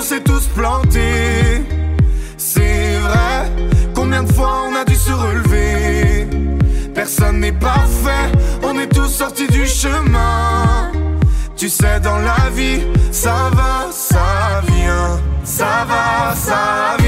s'est tous plantés. C'est vrai, combien de fois on a dû se relever. Personne n'est parfait, on est tous sortis du chemin. Tu sais, dans la vie, ça va, ça vient. Ça va, ça